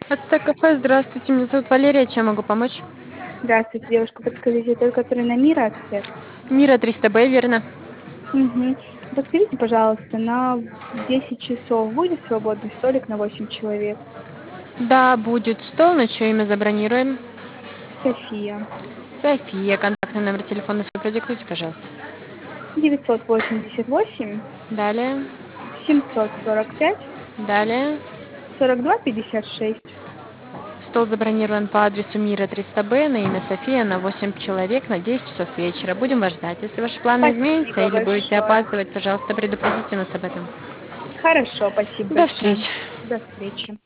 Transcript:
Ацтек кафе, здравствуйте, меня зовут Валерия, чем могу помочь? Здравствуйте, девушка. Подскажите, тот, который на Мира Ацтек? Мира 300Б, верно? Угу. Подскажите, пожалуйста, на 10 часов будет свободный столик на 8 человек? Да, будет стол, на чье имя забронируем? София. София, контактный номер телефона свой продиктуйте, пожалуйста. 988 Далее, 745 далее. 42 56. Стол забронирован по адресу Мира 300Б на имя София на 8 человек на 10 часов вечера. Будем вас ждать. Если ваши планы изменятся Спасибо или будете большое. опаздывать, пожалуйста, предупредите нас об этом. Хорошо, спасибо До большое. встречи. До встречи.